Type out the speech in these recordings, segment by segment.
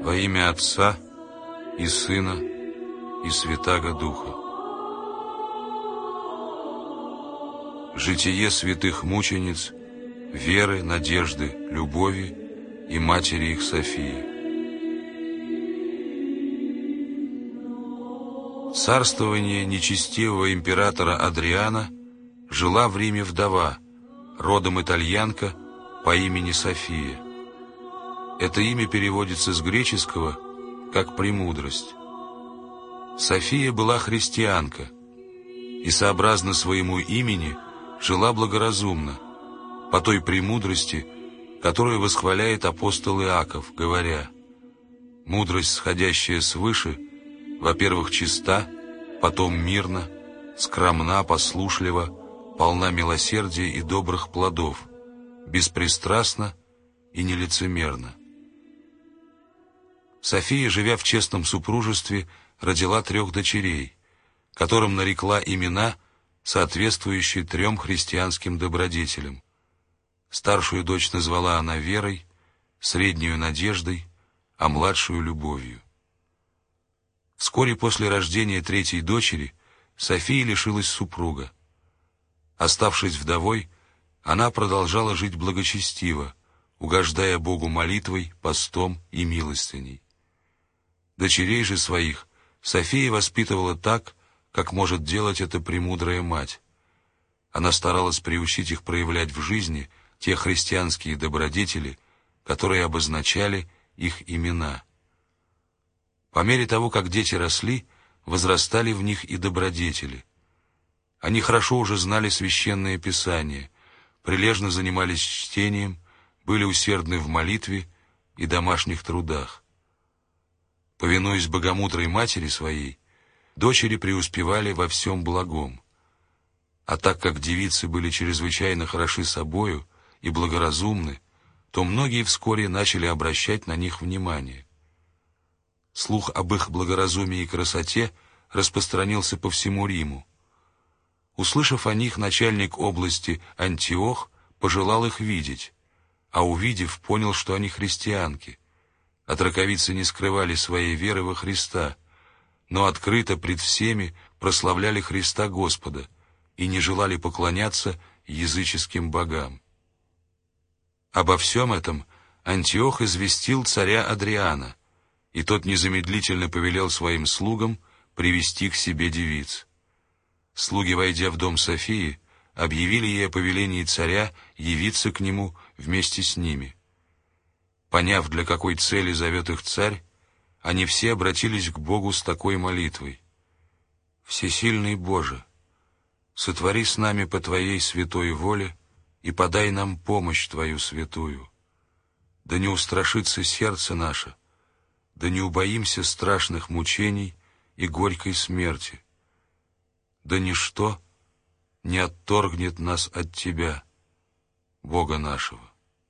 Во имя Отца и Сына и Святаго Духа. Житие святых мучениц, веры, надежды, любови и матери их Софии. Царствование нечестивого императора Адриана жила в Риме вдова, родом итальянка по имени София. Это имя переводится с греческого как «премудрость». София была христианка и, сообразно своему имени, жила благоразумно, по той премудрости, которую восхваляет апостол Иаков, говоря: «Мудрость, сходящая свыше, во-первых, чиста, потом мирна, скромна, послушлива, полна милосердия и добрых плодов, беспристрастна и нелицемерна». София, живя в честном супружестве, родила 3 дочерей, которым нарекла имена, соответствующие 3 христианским добродетелям. Старшую дочь назвала она Верой, среднюю — Надеждой, а младшую — Любовью. Вскоре после рождения 3-й дочери София лишилась супруга. Оставшись вдовой, она продолжала жить благочестиво, угождая Богу молитвой, постом и милостыней. Дочерей же своих София воспитывала так, как может делать это премудрая мать. Она старалась приучить их проявлять в жизни те христианские добродетели, которые обозначали их имена. По мере того, как дети росли, возрастали в них и добродетели. Они хорошо уже знали священное Писание, прилежно занимались чтением, были усердны в молитве и домашних трудах. Повинуясь богомудрой матери своей, дочери преуспевали во всем благом. А так как девицы были чрезвычайно хороши собою и благоразумны, то многие вскоре начали обращать на них внимание. Слух об их благоразумии и красоте распространился по всему Риму. Услышав о них, начальник области Антиох пожелал их видеть, а увидев, понял, что они христианки. Отроковицы не скрывали своей веры во Христа, но открыто пред всеми прославляли Христа Господа и не желали поклоняться языческим богам. Обо всем этом Антиох известил царя Адриана, и тот незамедлительно повелел своим слугам привести к себе девиц. Слуги, войдя в дом Софии, объявили ей о повелении царя явиться к нему вместе с ними. Поняв, для какой цели зовет их царь, они все обратились к Богу с такой молитвой: «Всесильный Боже, сотвори с нами по Твоей святой воле и подай нам помощь Твою святую. Да не устрашится сердце наше, да не убоимся страшных мучений и горькой смерти. Да ничто не отторгнет нас от Тебя, Бога нашего».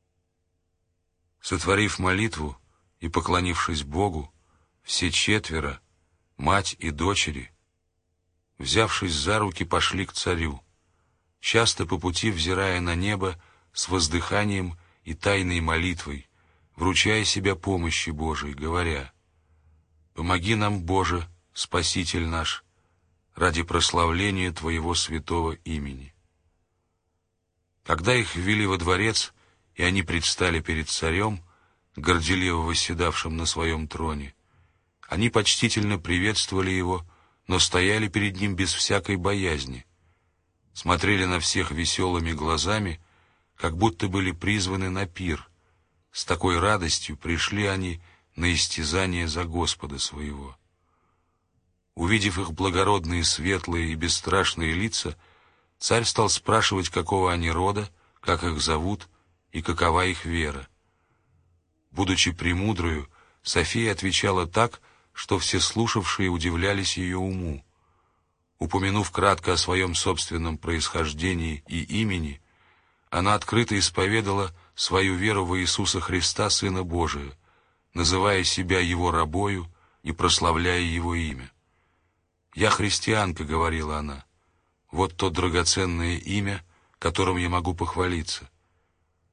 Сотворив молитву и поклонившись Богу, все 4, мать и дочери, взявшись за руки, пошли к царю, часто по пути взирая на небо с воздыханием и тайной молитвой, вручая себя помощи Божией, говоря: «Помоги нам, Боже, Спаситель наш, ради прославления Твоего святого имени». Когда их ввели во дворец, и они предстали перед царем, горделиво восседавшим на своем троне, они почтительно приветствовали его, но стояли перед ним без всякой боязни, смотрели на всех веселыми глазами, как будто были призваны на пир. С такой радостью пришли они на истязание за Господа своего. Увидев их благородные, светлые и бесстрашные лица, царь стал спрашивать, какого они рода, как их зовут и какова их вера. Будучи премудрою, София отвечала так, что все слушавшие удивлялись ее уму. Упомянув кратко о своем собственном происхождении и имени, она открыто исповедала свою веру во Иисуса Христа, Сына Божия, называя себя Его рабою и прославляя Его имя. «Я христианка», — говорила она, — «вот то драгоценное имя, которым я могу похвалиться».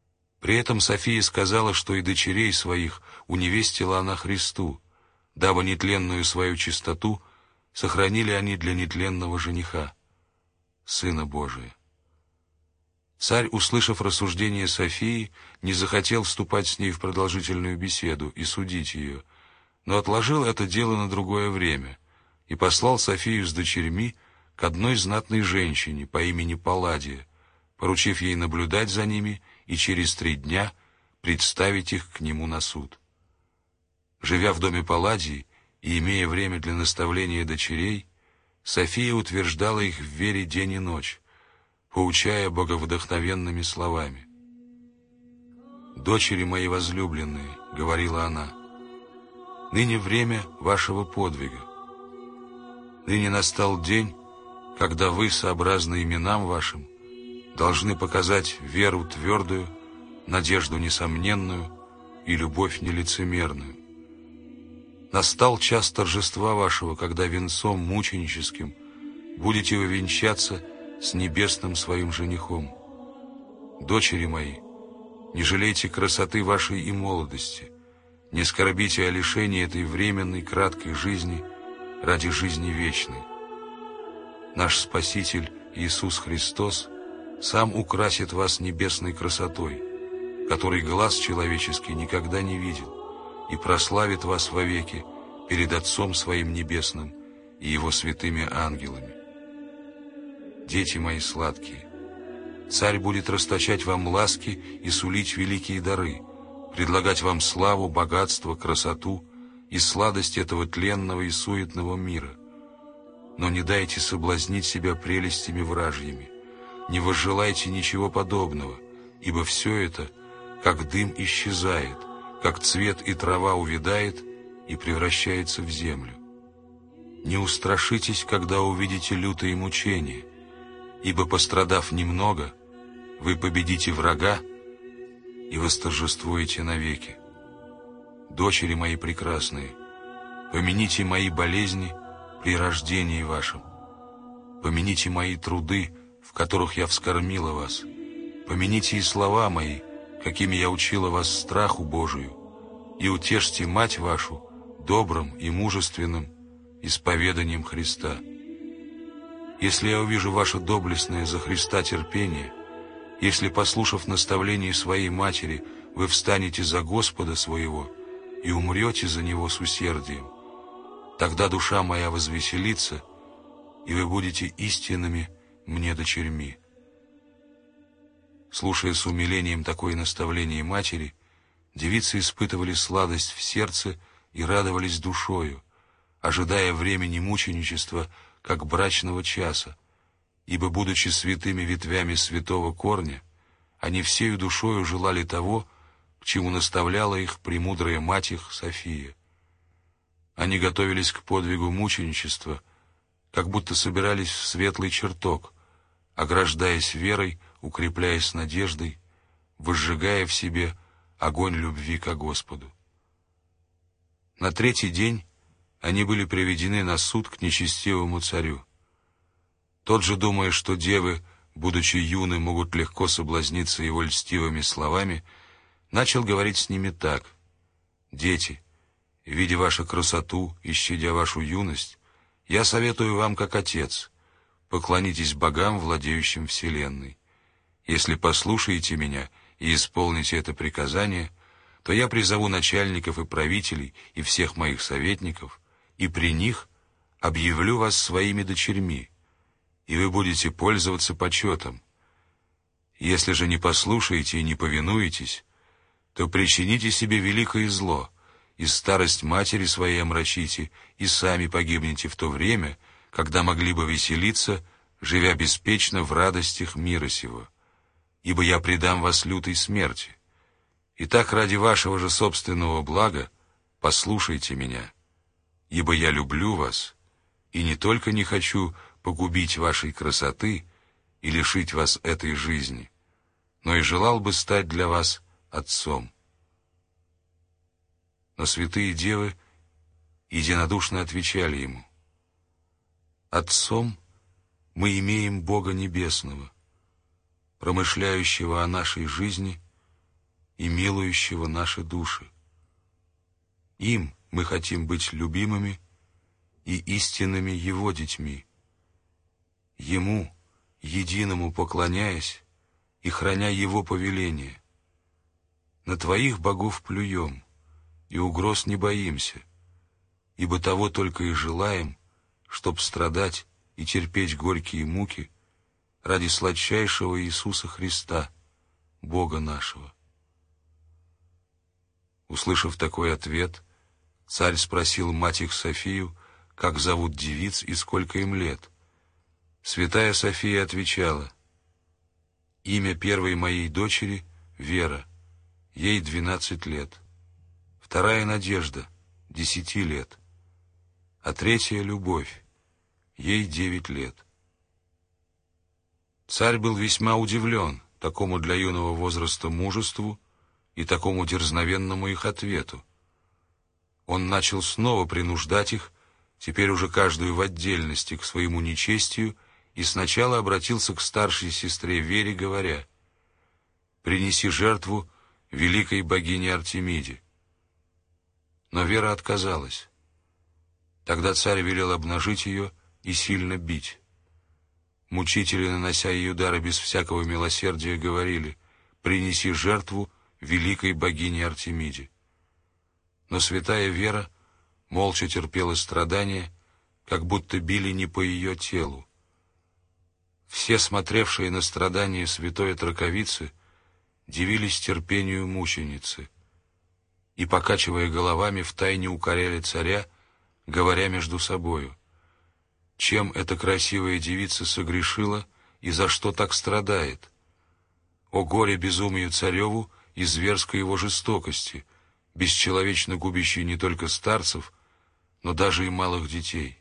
При этом София сказала, что и дочерей своих уневестила она Христу, дабы нетленную свою чистоту сохранили они для нетленного жениха, Сына Божия. Царь, услышав рассуждение Софии, не захотел вступать с ней в продолжительную беседу и судить ее, но отложил это дело на другое время и послал Софию с дочерьми к одной знатной женщине по имени Палладия, поручив ей наблюдать за ними и через 3 дня представить их к нему на суд. Живя в доме Палладии и имея время для наставления дочерей, София утверждала их в вере день и ночь, поучая боговдохновенными словами. «Дочери мои возлюбленные, — говорила она, — ныне время вашего подвига. Ныне настал день, когда вы, сообразно именам вашим, должны показать веру твердую, надежду несомненную и любовь нелицемерную. Настал час торжества вашего, когда венцом мученическим будете вы венчаться с небесным своим женихом. Дочери мои, не жалейте красоты вашей и молодости, не скорбите о лишении этой временной краткой жизни ради жизни вечной. Наш Спаситель Иисус Христос сам украсит вас небесной красотой, которой глаз человеческий никогда не видел, и прославит вас вовеки перед Отцом Своим Небесным и Его святыми ангелами. Дети мои сладкие, Царь будет расточать вам ласки и сулить великие дары, предлагать вам славу, богатство, красоту и сладость этого тленного и суетного мира. Но не дайте соблазнить себя прелестями вражьими, не возжелайте ничего подобного, ибо все это, как дым, исчезает, как цвет и трава увядает и превращается в землю. Не устрашитесь, когда увидите лютые мучения, ибо, пострадав немного, вы победите врага и восторжествуете навеки. Дочери мои прекрасные, помяните мои болезни при рождении вашем, помяните мои труды, в которых я вскормила вас, помяните и слова мои, какими я учила вас страху Божию, и утешьте мать вашу добрым и мужественным исповеданием Христа. Если я увижу ваше доблестное за Христа терпение, если, послушав наставлений своей матери, вы встанете за Господа своего и умрете за Него с усердием, тогда душа моя возвеселится, и вы будете истинными мне дочерьми». Слушая с умилением такое наставление матери, девицы испытывали сладость в сердце и радовались душою, ожидая времени мученичества, как брачного часа, ибо, будучи святыми ветвями святого корня, они всею душою желали того, к чему наставляла их премудрая мать их София. Они готовились к подвигу мученичества, как будто собирались в светлый чертог, ограждаясь верой, укрепляясь надеждой, возжигая в себе огонь любви ко Господу. На 3-й день они были приведены на суд к нечестивому царю. Тот же, думая, что девы, будучи юны, могут легко соблазниться его льстивыми словами, начал говорить с ними так: «Дети, видя вашу красоту и щадя вашу юность, я советую вам, как отец, поклонитесь богам, владеющим вселенной. Если послушаете меня и исполните это приказание, то я призову начальников и правителей и всех моих советников, и при них объявлю вас своими дочерьми, и вы будете пользоваться почетом. Если же не послушаете и не повинуетесь, то причините себе великое зло, и старость матери своей омрачите, и сами погибнете в то время, когда могли бы веселиться, живя беспечно в радостях мира сего. Ибо я предам вас лютой смерти. Итак, ради вашего же собственного блага послушайте меня, ибо я люблю вас, и не только не хочу погубить вашей красоты и лишить вас этой жизни, но и желал бы стать для вас отцом». Но святые девы единодушно отвечали ему: «Отцом мы имеем Бога Небесного, промышляющего о нашей жизни и милующего наши души. Им мы хотим быть любимыми и истинными Его детьми, Ему, единому поклоняясь и храня Его повеление. На Твоих богов плюем, и угроз не боимся, ибо того только и желаем, чтоб страдать и терпеть горькие муки ради сладчайшего Иисуса Христа, Бога нашего». Услышав такой ответ, царь спросил мать их Софию, как зовут девиц и сколько им лет. Святая София отвечала: «Имя первой моей дочери — Вера, ей 12 лет, вторая — Надежда, 10 лет, а третья — Любовь, ей 9 лет». Царь был весьма удивлен такому для юного возраста мужеству и такому дерзновенному их ответу. Он начал снова принуждать их, теперь уже каждую в отдельности, к своему нечестию, и сначала обратился к старшей сестре Вере, говоря: «Принеси жертву великой богине Артемиде». Но Вера отказалась. Тогда царь велел обнажить ее и сильно бить. Мучители, нанося ей удары без всякого милосердия, говорили: «Принеси жертву великой богине Артемиде». Но святая Вера молча терпела страдания, как будто били не по ее телу. Все, смотревшие на страдания святой отроковицы, дивились терпению мученицы и, покачивая головами, втайне укоряли царя, говоря между собою: «Чем эта красивая девица согрешила и за что так страдает? О горе безумию цареву и зверской его жестокости, бесчеловечно губящей не только старцев, но даже и малых детей».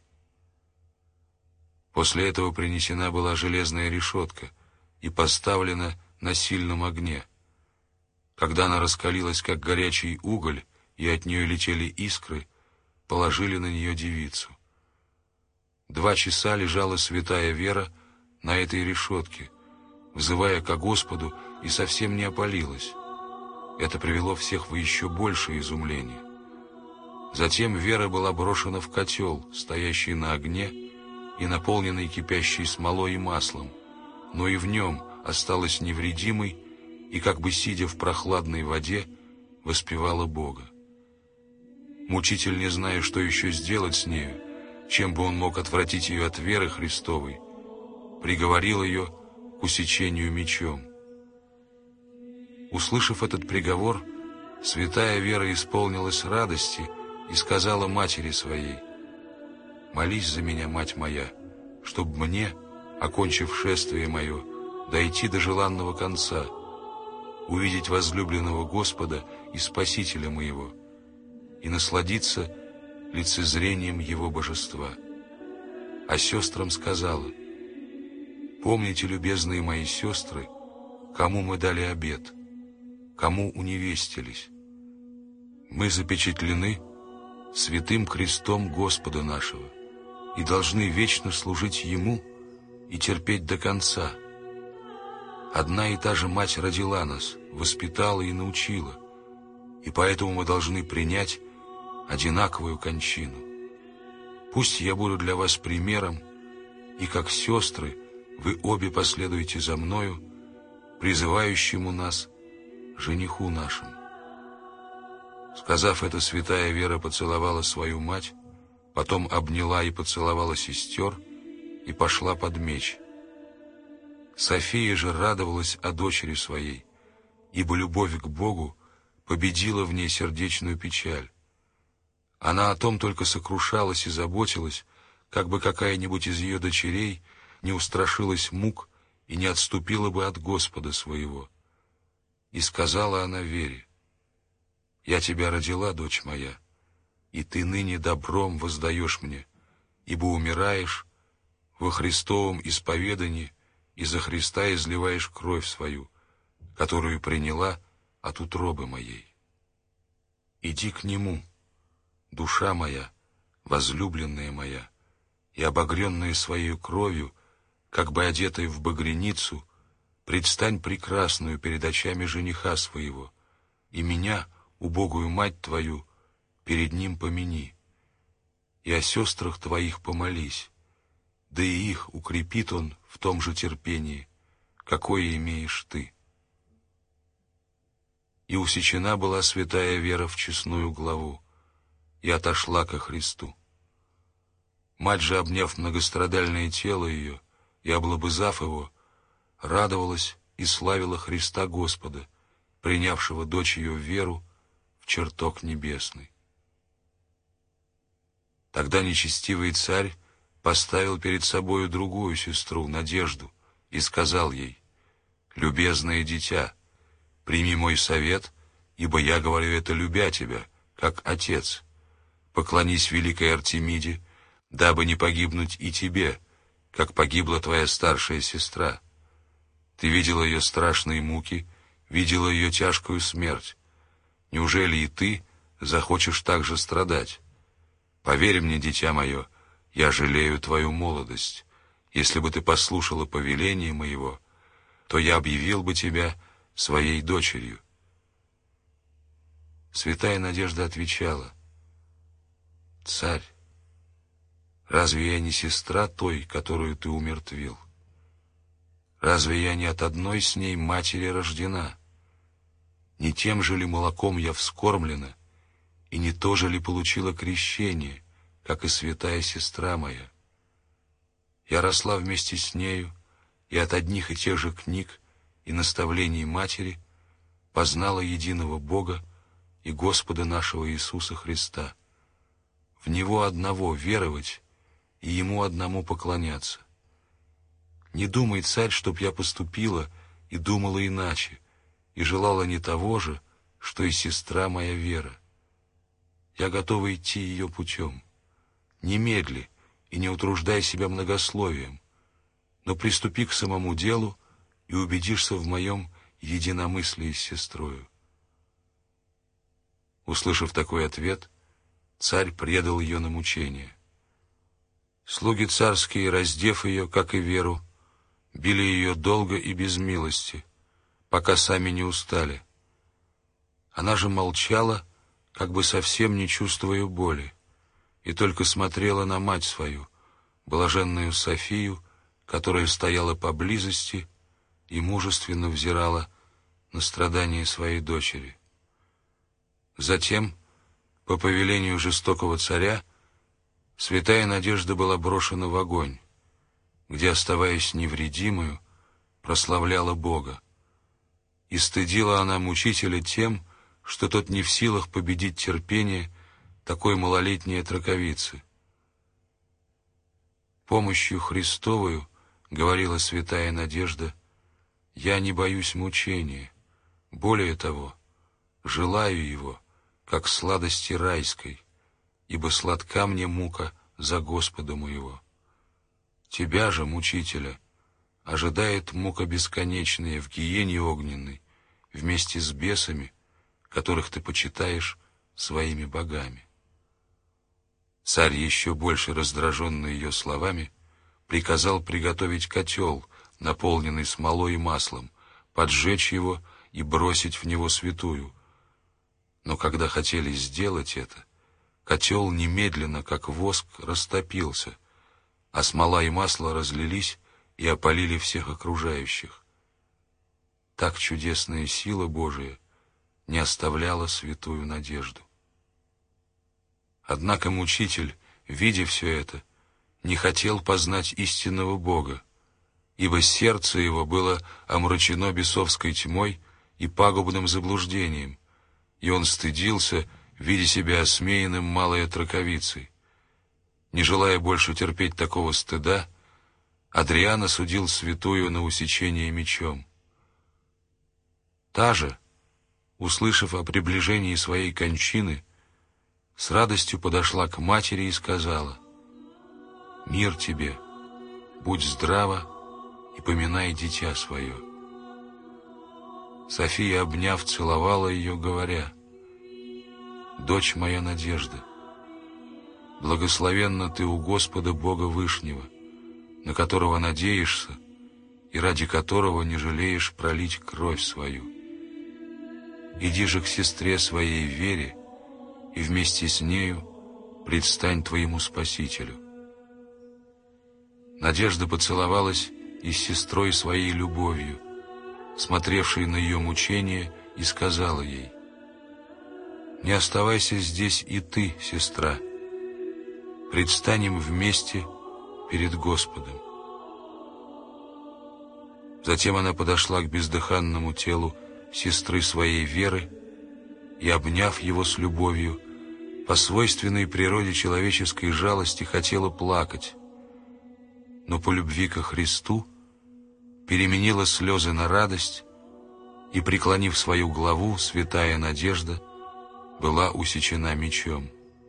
После этого принесена была железная решетка и поставлена на сильном огне. Когда она раскалилась, как горячий уголь, и от нее летели искры, положили на нее девицу. 2 часа лежала святая Вера на этой решетке, взывая ко Господу, и совсем не опалилась. Это привело всех в еще большее изумление. Затем Вера была брошена в котел, стоящий на огне и наполненный кипящей смолой и маслом, но и в нем осталась невредимой и, как бы сидя в прохладной воде, воспевала Бога. Мучитель, не зная, что еще сделать с нею, чем бы он мог отвратить ее от веры Христовой, приговорил ее к усечению мечом. Услышав этот приговор, святая Вера исполнилась радости и сказала матери своей: «Молись за меня, мать моя, чтобы мне, окончив шествие мое, дойти до желанного конца, увидеть возлюбленного Господа и Спасителя моего и насладиться лицезрением Его божества». А сестрам сказала: «Помните, любезные мои сестры, кому мы дали обет, кому уневестились. Мы запечатлены святым крестом Господа нашего и должны вечно служить Ему и терпеть до конца. Одна и та же мать родила нас, воспитала и научила, и поэтому мы должны принять одинаковую кончину. Пусть я буду для вас примером, и как сестры вы обе последуете за мною, призывающему нас жениху нашему». Сказав это, святая Вера поцеловала свою мать, потом обняла и поцеловала сестер и пошла под меч. София же радовалась о дочери своей, ибо любовь к Богу победила в ней сердечную печаль. Она о том только сокрушалась и заботилась, как бы какая-нибудь из ее дочерей не устрашилась мук и не отступила бы от Господа своего. И сказала она Вере: «Я тебя родила, дочь моя, и ты ныне добром воздаешь мне, ибо умираешь во Христовом исповедании и за Христа изливаешь кровь свою, которую приняла от утробы моей. Иди к Нему, душа моя, возлюбленная моя, и обогренная своей кровью, как бы одетая в багряницу, предстань прекрасную перед очами жениха своего, и меня, убогую мать твою, перед ним помяни, и о сестрах твоих помолись, да и их укрепит он в том же терпении, какое имеешь ты. И усечена была святая Вера в честную главу, и отошла ко Христу. Мать же, обняв многострадальное тело ее и облобызав его, радовалась и славила Христа Господа, принявшего дочь ее в веру в чертог небесный. Тогда нечестивый царь поставил перед собою другую сестру, Надежду, и сказал ей: «Любезное дитя, прими мой совет, ибо я говорю это, любя тебя, как отец. Поклонись великой Артемиде, дабы не погибнуть и тебе, как погибла твоя старшая сестра. Ты видела ее страшные муки, видела ее тяжкую смерть. Неужели и ты захочешь так же страдать? Поверь мне, дитя мое, я жалею твою молодость. Если бы ты послушала повеления моего, то я объявил бы тебя своей дочерью». Святая Надежда отвечала: «Царь, разве я не сестра той, которую ты умертвил? Разве я не от одной с ней матери рождена? Не тем же ли молоком я вскормлена, и не то же ли получила крещение, как и святая сестра моя? Я росла вместе с нею, и от одних и тех же книг и наставлений матери познала единого Бога и Господа нашего Иисуса Христа. В Него одного веровать и Ему одному поклоняться. Не думай, царь, чтоб я поступила и думала иначе, и желала не того же, что и сестра моя Вера. Я готова идти ее путем. Не медли и не утруждай себя многословием, но приступи к самому делу и убедишься в моем единомыслии с сестрою». Услышав такой ответ, царь предал ее на мучение. Слуги царские, раздев ее, как и Веру, били ее долго и без милости, пока сами не устали. Она же молчала, как бы совсем не чувствуя боли, и только смотрела на мать свою, блаженную Софию, которая стояла поблизости и мужественно взирала на страдания своей дочери. Затем, по повелению жестокого царя, святая Надежда была брошена в огонь, где, оставаясь невредимою, прославляла Бога. И стыдила она мучителя тем, что тот не в силах победить терпение такой малолетней отроковицы. «Помощью Христовою, — говорила святая Надежда, — я не боюсь мучения, более того, желаю его, как сладости райской, ибо сладка мне мука за Господа моего. Тебя же, мучителя, ожидает мука бесконечная в гиене огненной, вместе с бесами, которых ты почитаешь своими богами». Царь, еще больше раздраженный ее словами, приказал приготовить котел, наполненный смолой и маслом, поджечь его и бросить в него святую. Но когда хотели сделать это, котел немедленно, как воск, растопился, а смола и масло разлились и опалили всех окружающих. Так чудесная сила Божия не оставляла святую Надежду. Однако мучитель, видя все это, не хотел познать истинного Бога, ибо сердце его было омрачено бесовской тьмой и пагубным заблуждением, и он стыдился, видя себя осмеянным малой отроковицей. Не желая больше терпеть такого стыда, Адриан осудил святую на усечение мечом. Та же, услышав о приближении своей кончины, с радостью подошла к матери и сказала: «Мир тебе, будь здрава и поминай дитя свое». София, обняв, целовала ее, говоря: «Дочь моя Надежда, благословенна ты у Господа Бога Вышнего, на которого надеешься и ради которого не жалеешь пролить кровь свою. Иди же к сестре своей Вере, и вместе с нею предстань твоему Спасителю». Надежда поцеловалась и с сестрой своей Любовью, смотревшей на ее мучения, и сказала ей: «Не оставайся здесь и ты, сестра, предстанем вместе перед Господом». Затем она подошла к бездыханному телу сестры своей Веры и, обняв его с любовью, по свойственной природе человеческой жалости хотела плакать, но по любви ко Христу переменила слезы на радость, и, преклонив свою главу, святая Надежда была усечена мечом.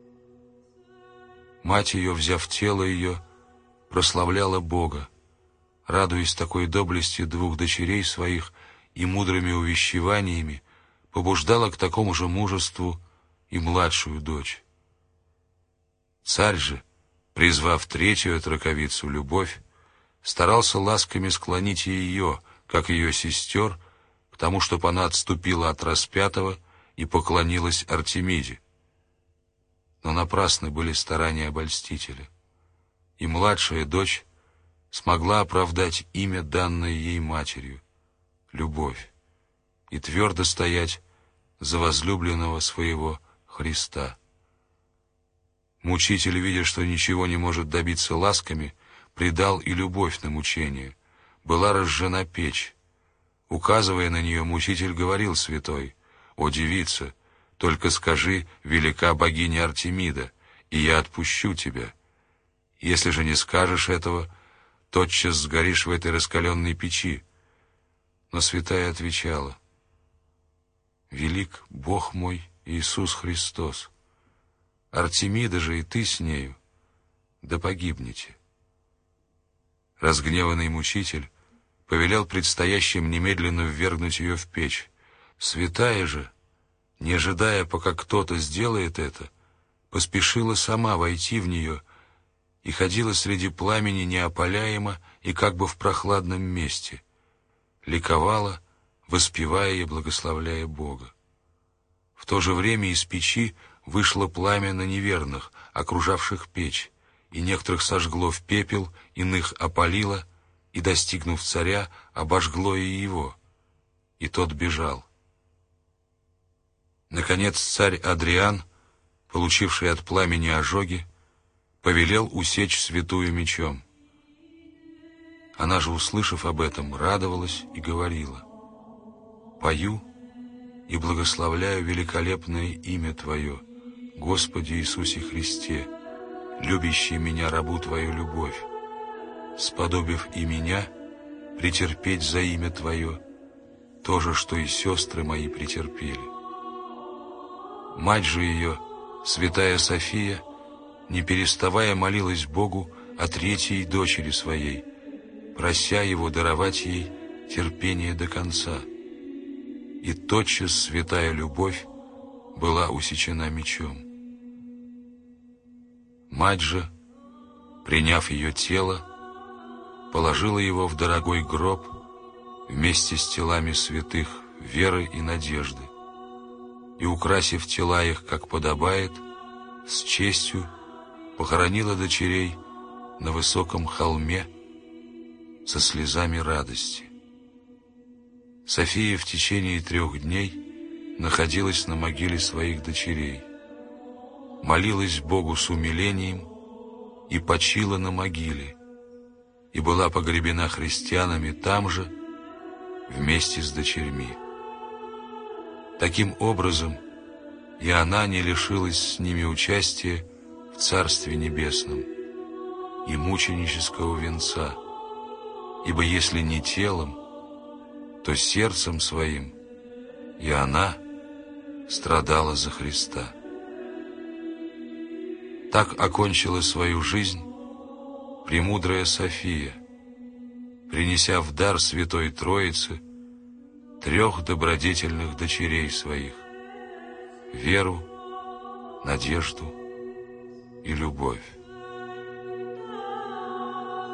Мать ее, взяв тело ее, прославляла Бога, радуясь такой доблести двух дочерей своих, и мудрыми увещеваниями побуждала к такому же мужеству и младшую дочь. Царь же, призвав третью отроковицу Любовь, старался ласками склонить ее, как ее сестер, к тому, чтобы она отступила от распятого и поклонилась Артемиде. Но напрасны были старания обольстителя, и младшая дочь смогла оправдать имя, данное ей матерью — Любовь, и твердо стоять за возлюбленного своего Христа. Мучитель, видя, что ничего не может добиться ласками, предал и Любовь на мучение. Была разжжена печь. Указывая на нее, мучитель говорил святой: «О, девица, только скажи: велика богиня Артемида, и я отпущу тебя. Если же не скажешь этого, тотчас сгоришь в этой раскаленной печи». Но святая отвечала: «Велик Бог мой Иисус Христос. Артемида же и ты с нею, да погибнете». Разгневанный мучитель повелел предстоящим немедленно ввергнуть ее в печь. Святая же, не ожидая, пока кто-то сделает это, поспешила сама войти в нее и ходила среди пламени неопаляемо и как бы в прохладном месте, ликовала, воспевая и благословляя Бога. В то же время из печи вышло пламя на неверных, окружавших печь, и некоторых сожгло в пепел, иных опалило, и, достигнув царя, обожгло и его, и тот бежал. Наконец царь Адриан, получивший от пламени ожоги, повелел усечь святую мечом. Она же, услышав об этом, радовалась и говорила: «Пою и благословляю великолепное имя Твое, Господи Иисусе Христе, любящий меня, рабу Твою, любовь, сподобив и меня претерпеть за имя Твое то же, что и сестры мои претерпели». Мать же ее, святая София, не переставая молилась Богу о третьей дочери своей, прося Его даровать ей терпение до конца. И тотчас святая Любовь была усечена мечом. Мать же, приняв ее тело, положила его в дорогой гроб вместе с телами святых Веры и Надежды, и, украсив тела их, как подобает, с честью похоронила дочерей на высоком холме со слезами радости. София в течение 3 дней находилась на могиле своих дочерей, молилась Богу с умилением и почила на могиле, и была погребена христианами там же вместе с дочерьми. Таким образом, и она не лишилась с ними участия в Царстве Небесном и мученического венца, ибо если не телом, то сердцем своим и она страдала за Христа. Так окончила свою жизнь премудрая София, принеся в дар Святой Троице 3 добродетельных дочерей своих — Веру, Надежду и Любовь.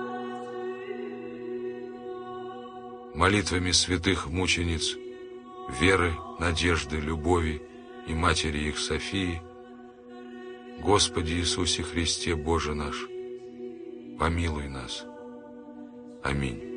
Молитвами святых мучениц веры, надежды, любови и матери их Софии, Господи Иисусе Христе, Боже наш, помилуй нас. Аминь.